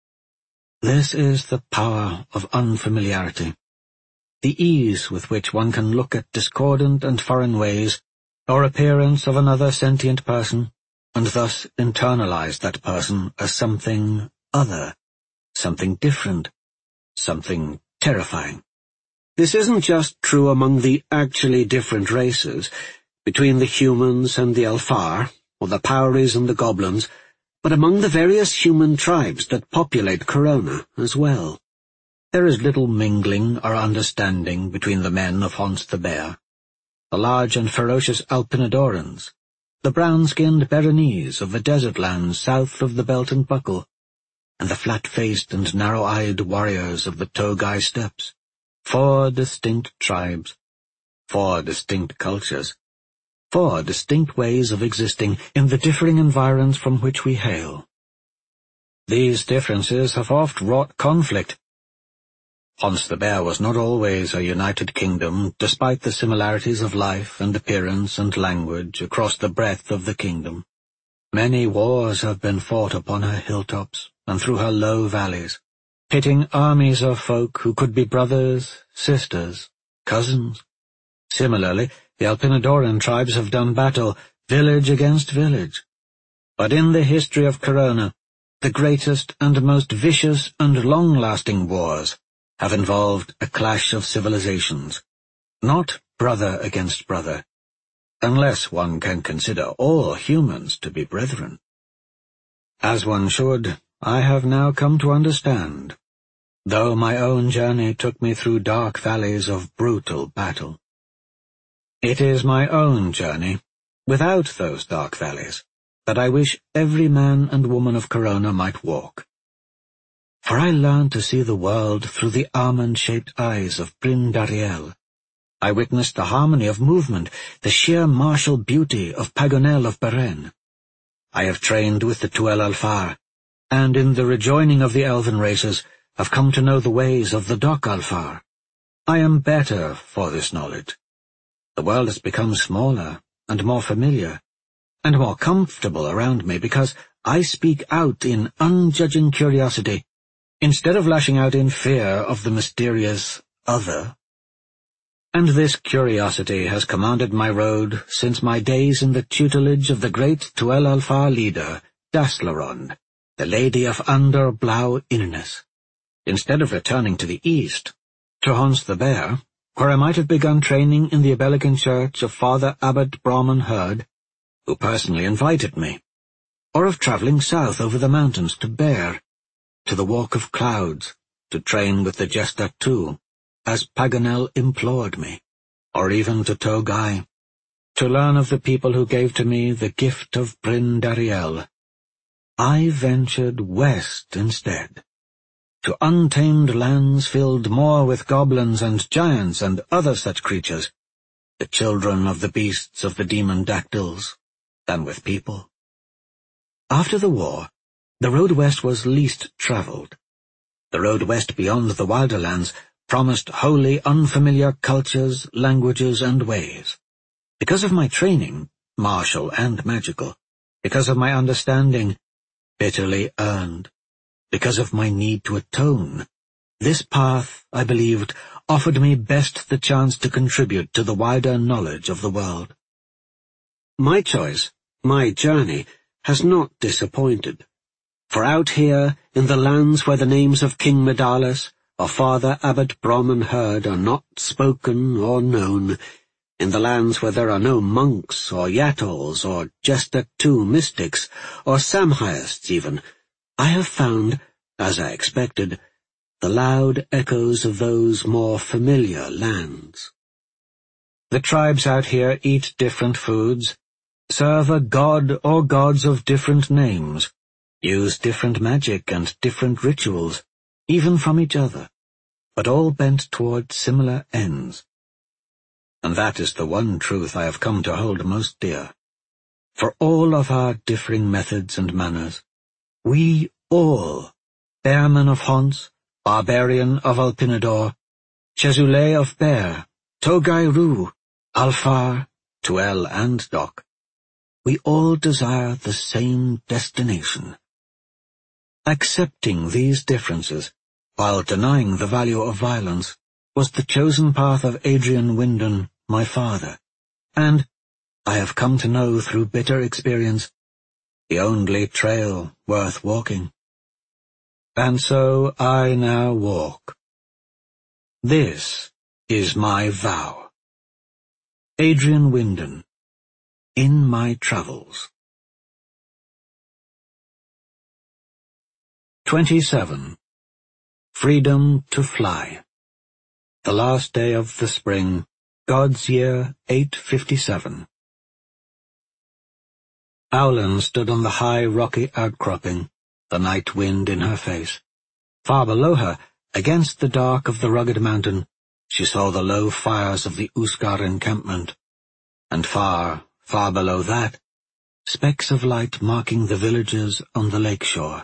This is the power of unfamiliarity, the ease with which one can look at discordant and foreign ways or appearance of another sentient person, and thus internalize that person as something other, something different, something terrifying. This isn't just true among the actually different races, between the humans and the Alfar, or the Pauris and the goblins, but among the various human tribes that populate Corona as well. There is little mingling or understanding between the men of Hans the Bear, the large and ferocious Alpinodorans, the brown-skinned Berenese of the desert lands south of the Belt and Buckle, and the flat-faced and narrow-eyed warriors of the Togai steppes. 4 distinct tribes, 4 distinct cultures, 4 distinct ways of existing in the differing environs from which we hail. These differences have oft wrought conflict. Hans the Bear was not always a united kingdom, despite the similarities of life and appearance and language across the breadth of the kingdom. Many wars have been fought upon her hilltops and through her low valleys, pitting armies of folk who could be brothers, sisters, cousins. Similarly, the Alpinodoran tribes have done battle, village against village. But in the history of Corona, the greatest and most vicious and long-lasting wars have involved a clash of civilizations, not brother against brother, unless one can consider all humans to be brethren. As one should, I have now come to understand, though my own journey took me through dark valleys of brutal battle. It is my own journey, without those dark valleys, that I wish every man and woman of Corona might walk. For I learned to see the world through the almond-shaped eyes of Bryn Dariel. I witnessed the harmony of movement, the sheer martial beauty of Paganel of Beren. I have trained with the Tuel Alfar, and in the rejoining of the elven races have come to know the ways of the Dok Alfar. I am better for this knowledge. The world has become smaller and more familiar, and more comfortable around me because I speak out in unjudging curiosity, instead of lashing out in fear of the mysterious other. And this curiosity has commanded my road since my days in the tutelage of the great Tuel Alfar leader, Daslarond, the Lady of Under Blau Innes, instead of returning to the east, to Hans the Bear, where I might have begun training in the Abelican church of Father Abbot Brahman Herd, who personally invited me, or of travelling south over the mountains to Bear, to the Walk of Clouds, to train with the Jester too, as Paganel implored me, or even to Togai, to learn of the people who gave to me the gift of Bryn Dariel. I ventured west instead, to untamed lands filled more with goblins and giants and other such creatures, the children of the beasts of the demon dactyls, than with people. After the war, the road west was least travelled. The road west beyond the wilder lands promised wholly unfamiliar cultures, languages, and ways. Because of my training, martial and magical, because of my understanding, bitterly earned, because of my need to atone, this path, I believed, offered me best the chance to contribute to the wider knowledge of the world. My choice, my journey, has not disappointed. For out here, in the lands where the names of King Medalus or Father Abbot Brahman Herd are not spoken or known, in the lands where there are no monks or yatols or Jester II mystics or Samhaists even, I have found, as I expected, the loud echoes of those more familiar lands. The tribes out here eat different foods, serve a god or gods of different names, use different magic and different rituals, even from each other, but all bent toward similar ends. And that is the one truth I have come to hold most dear. For all of our differing methods and manners, we all, Bearman of Hons, Barbarian of Alpinador, Chezule of Bear, Togai Ru, Alfar, Tuel and Doc, we all desire the same destination. Accepting these differences, while denying the value of violence, was the chosen path of Adrian Wyndon, my father, and, I have come to know through bitter experience, the only trail worth walking. And so I now walk. This is my vow. Adrian Wyndon, in my travels. 27. Freedom to fly. The last day of the spring, God's year 857. Owlin stood on the high rocky outcropping, the night wind in her face. Far below her, against the dark of the rugged mountain, she saw the low fires of the Uskar encampment, and far, far below that, specks of light marking the villages on the lake shore.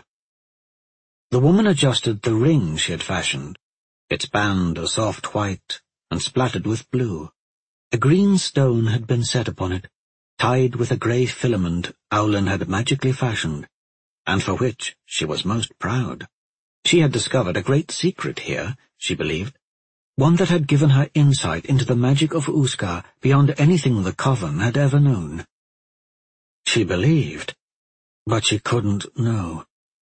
The woman adjusted the ring she had fashioned, its band a soft white and splattered with blue. A green stone had been set upon it, tied with a grey filament Owlin had magically fashioned, and for which she was most proud. She had discovered a great secret here, she believed, one that had given her insight into the magic of Uskar beyond anything the Coven had ever known. She believed, but she couldn't know.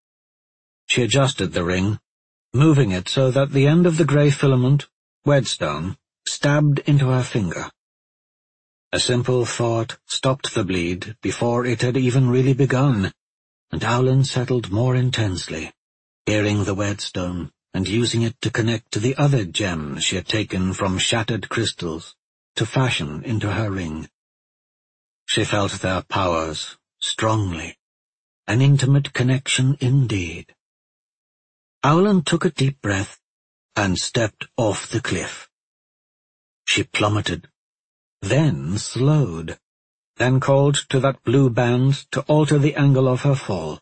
She adjusted the ring, moving it so that the end of the grey filament, Wedstone, stabbed into her finger. A simple thought stopped the bleed before it had even really begun, and Owlin settled more intensely, hearing the Wedstone and using it to connect to the other gems she had taken from shattered crystals to fashion into her ring. She felt their powers strongly, an intimate connection indeed. Owlin took a deep breath and stepped off the cliff. She plummeted, then slowed, then called to that blue band to alter the angle of her fall.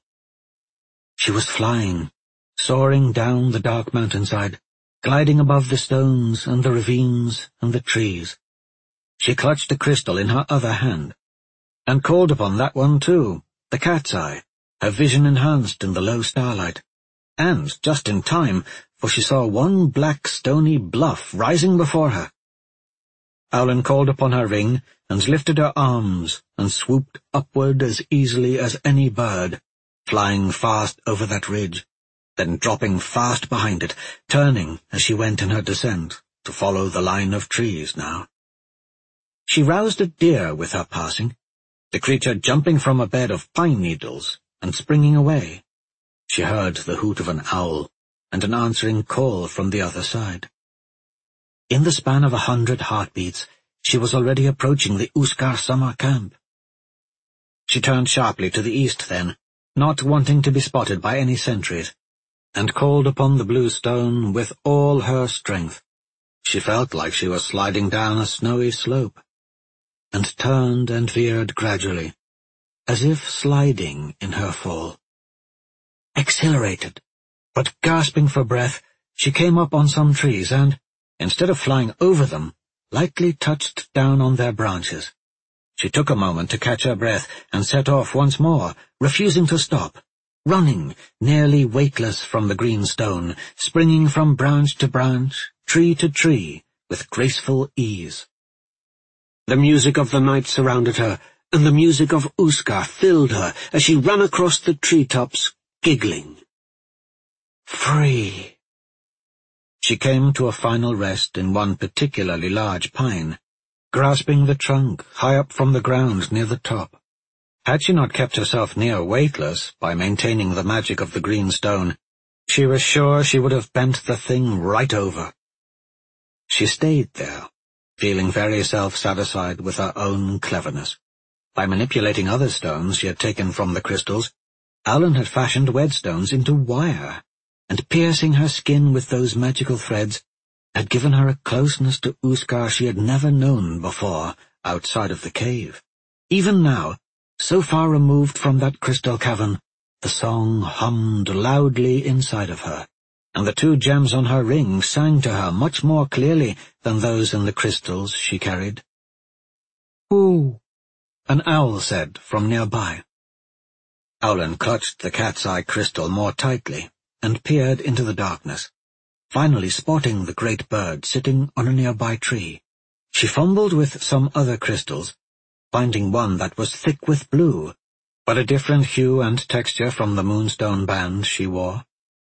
She was flying, soaring down the dark mountainside, gliding above the stones and the ravines and the trees. She clutched the crystal in her other hand, and called upon that one too, the cat's eye, her vision enhanced in the low starlight. And just in time, for she saw one black stony bluff rising before her. Owlin called upon her ring, and lifted her arms, and swooped upward as easily as any bird, flying fast over that ridge, then dropping fast behind it, turning as she went in her descent, to follow the line of trees now. She roused a deer with her passing, the creature jumping from a bed of pine needles, and springing away. She heard the hoot of an owl, and an answering call from the other side. In the span of 100 heartbeats, she was already approaching the Uskar summer camp. She turned sharply to the east then, not wanting to be spotted by any sentries, and called upon the blue stone with all her strength. She felt like she was sliding down a snowy slope, and turned and veered gradually, as if sliding in her fall. Exhilarated, but gasping for breath, she came up on some trees and, instead of flying over them, lightly touched down on their branches. She took a moment to catch her breath and set off once more, refusing to stop, running, nearly weightless from the green stone, springing from branch to branch, tree to tree, with graceful ease. The music of the night surrounded her, and the music of Uskar filled her as she ran across the treetops, giggling. Free! She came to a final rest in one particularly large pine, grasping the trunk high up from the ground near the top. Had she not kept herself near weightless by maintaining the magic of the green stone, she was sure she would have bent the thing right over. She stayed there, feeling very self-satisfied with her own cleverness. By manipulating other stones she had taken from the crystals, Alan had fashioned wedstones into wire, and piercing her skin with those magical threads, had given her a closeness to Uskar she had never known before outside of the cave. Even now, so far removed from that crystal cavern, the song hummed loudly inside of her, and the 2 gems on her ring sang to her much more clearly than those in the crystals she carried. "Ooh," an owl said from nearby. Alan clutched the cat's eye crystal more tightly and peered into the darkness, finally spotting the great bird sitting on a nearby tree. She fumbled with some other crystals, finding one that was thick with blue, but a different hue and texture from the moonstone band she wore.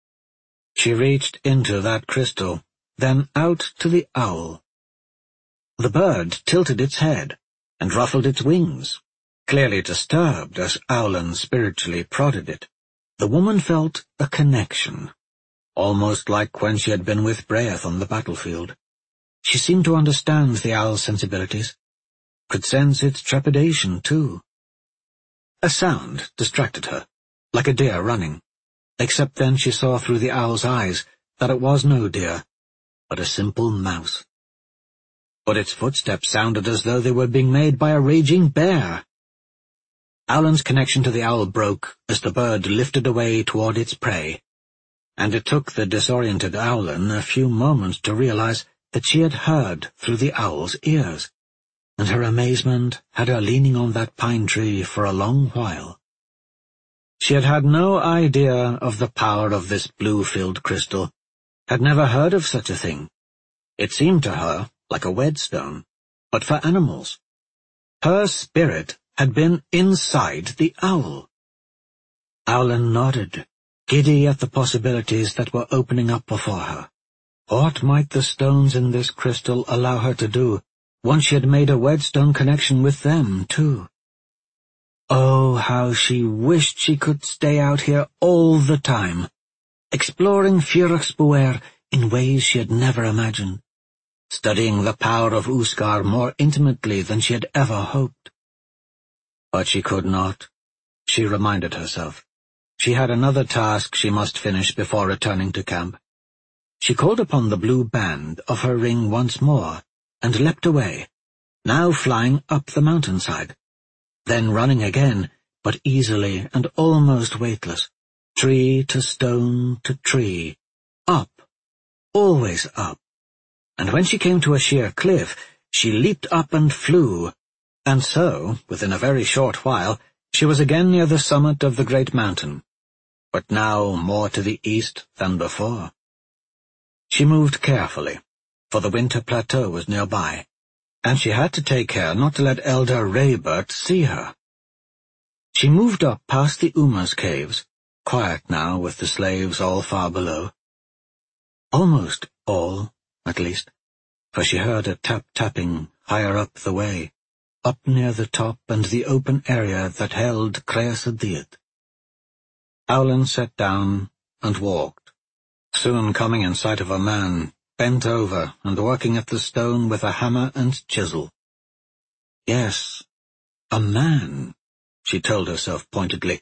She reached into that crystal, then out to the owl. The bird tilted its head and ruffled its wings, clearly disturbed as Owlin spiritually prodded it. The woman felt a connection, almost like when she had been with Breath on the battlefield. She seemed to understand the owl's sensibilities, could sense its trepidation, too. A sound distracted her, like a deer running, except then she saw through the owl's eyes that it was no deer, but a simple mouse. But its footsteps sounded as though they were being made by a raging bear. Alan's connection to the owl broke as the bird lifted away toward its prey, and it took the disoriented Owlin a few moments to realize that she had heard through the owl's ears, and her amazement had her leaning on that pine tree for a long while. She had had no idea of the power of this blue-filled crystal, had never heard of such a thing. It seemed to her like a wedstone, but for animals. Her spirit had been inside the owl. Owlin nodded, giddy at the possibilities that were opening up before her. What might the stones in this crystal allow her to do, once she had made a wedstone connection with them, too? Oh, how she wished she could stay out here all the time, exploring Fyrixbuer in ways she had never imagined, studying the power of Uskar more intimately than she had ever hoped. But she could not, she reminded herself. She had another task she must finish before returning to camp. She called upon the blue band of her ring once more, and leapt away, now flying up the mountainside, then running again, but easily and almost weightless, tree to stone to tree, up, always up. And when she came to a sheer cliff, she leaped up and flew, and so, within a very short while, she was again near the summit of the great mountain, but now more to the east than before. She moved carefully, for the winter plateau was nearby, and she had to take care not to let Elder Raybert see her. She moved up past the Uma's caves, quiet now with the slaves all far below. Almost all, at least, for she heard a tap-tapping higher up the way, up near the top and the open area that held Creasadith. Owlin sat down and walked, soon coming in sight of a man, bent over and working at the stone with a hammer and chisel. Yes, a man, she told herself pointedly,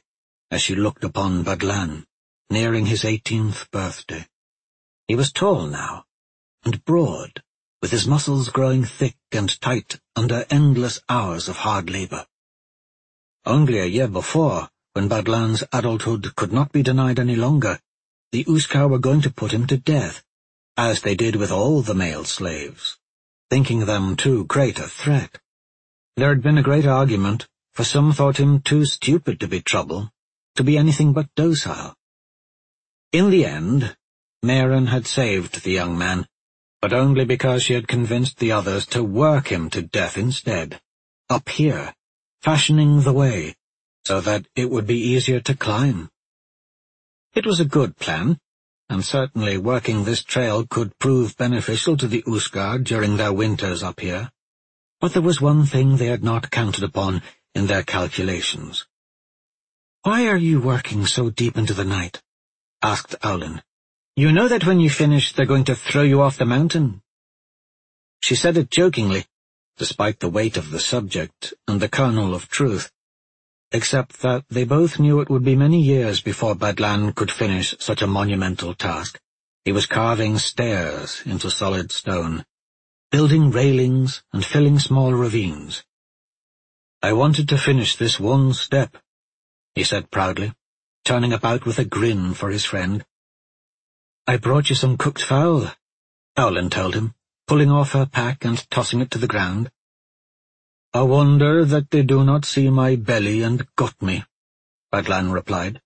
as she looked upon Badlan, nearing his 18th birthday. He was tall now, and broad, with his muscles growing thick and tight under endless hours of hard labor. Only a year before, when Badlan's adulthood could not be denied any longer, the Uskar were going to put him to death, as they did with all the male slaves, thinking them too great a threat. There had been a great argument, for some thought him too stupid to be trouble, to be anything but docile. In the end, Mairen had saved the young man, but only because she had convinced the others to work him to death instead, up here, fashioning the way, so that it would be easier to climb. It was a good plan, and certainly working this trail could prove beneficial to the Uskar during their winters up here. But there was one thing they had not counted upon in their calculations. "Why are you working so deep into the night?" asked Aulin. "You know that when you finish they're going to throw you off the mountain." She said it jokingly, despite the weight of the subject and the kernel of truth, except that they both knew it would be many years before Badlan could finish such a monumental task. He was carving stairs into solid stone, building railings and filling small ravines. "I wanted to finish this one step," he said proudly, turning about with a grin for his friend. "I brought you some cooked fowl," Aulin told him, pulling off her pack and tossing it to the ground. "A wonder that they do not see my belly and gut me," Badlan replied.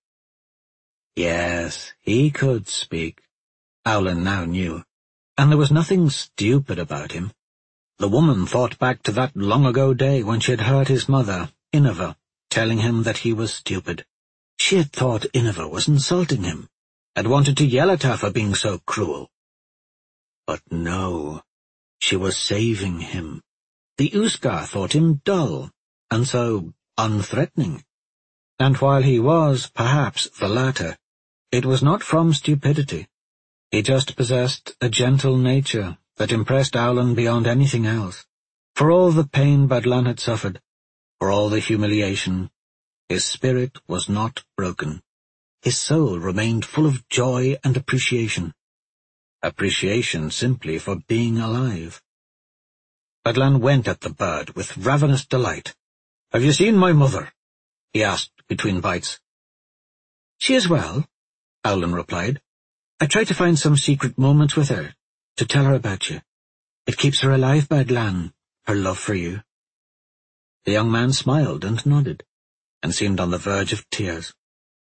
Yes, he could speak, Aulin now knew, and there was nothing stupid about him. The woman thought back to that long-ago day when she had heard his mother, Ineva, telling him that he was stupid. She had thought Ineva was insulting him, had wanted to yell at her for being so cruel. But no, she was saving him. The Uskar thought him dull, and so unthreatening. And while he was, perhaps, the latter, it was not from stupidity. He just possessed a gentle nature that impressed Aulin beyond anything else. For all the pain Badlan had suffered, for all the humiliation, his spirit was not broken. His soul remained full of joy and appreciation. Appreciation simply for being alive. Badlan went at the bird with ravenous delight. "Have you seen my mother?" he asked between bites. "She is well," Aulin replied. "I try to find some secret moments with her, to tell her about you. It keeps her alive, Badlan, her love for you." The young man smiled and nodded, and seemed on the verge of tears.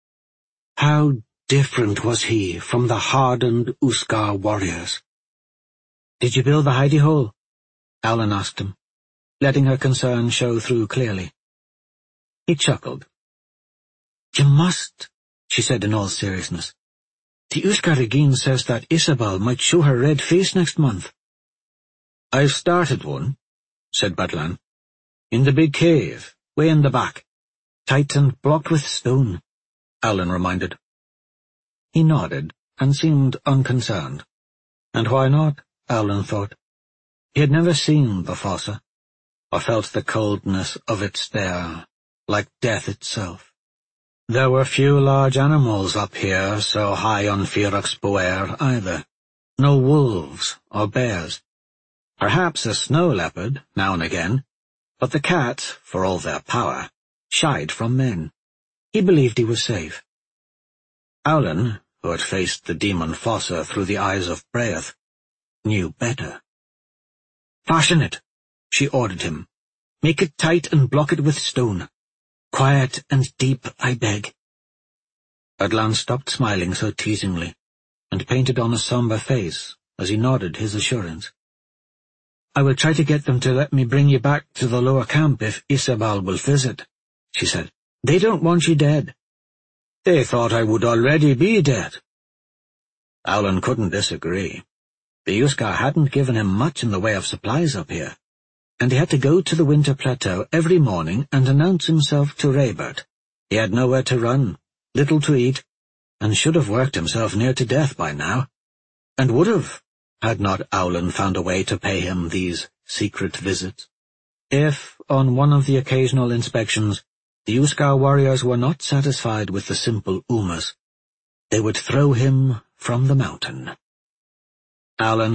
How different was he from the hardened Uskar warriors. "Did you build the hidey hole?" Aulin asked him, letting her concern show through clearly. He chuckled. "You must," she said in all seriousness. "The Uskar Regin says that Isabel might show her red face next month." "I've started one," said Badlan. "In the big cave, way in the back. Tight and blocked with stone," Aulin reminded. He nodded and seemed unconcerned. And why not, Aulin thought. He had never seen the fossa, or felt the coldness of its stare, like death itself. There were few large animals up here so high on Ferox Boer either. No wolves or bears. Perhaps a snow leopard, now and again, but the cats, for all their power, shied from men. He believed he was safe. Aulin, who had faced the demon fossa through the eyes of Breath, knew better. "Fasten it," she ordered him. "Make it tight and block it with stone. Quiet and deep, I beg." Badlan stopped smiling so teasingly, and painted on a somber face as he nodded his assurance. "I will try to get them to let me bring you back to the lower camp if Isabel will visit," she said. "They don't want you dead." "They thought I would already be dead." Aulin couldn't disagree. The Uskar hadn't given him much in the way of supplies up here, and he had to go to the winter plateau every morning and announce himself to Raybert. He had nowhere to run, little to eat, and should have worked himself near to death by now, and would have, had not Aulin found a way to pay him these secret visits. If, on one of the occasional inspections, The Uskar warriors were not satisfied with the simple Umas. They would throw him from the mountain. Alan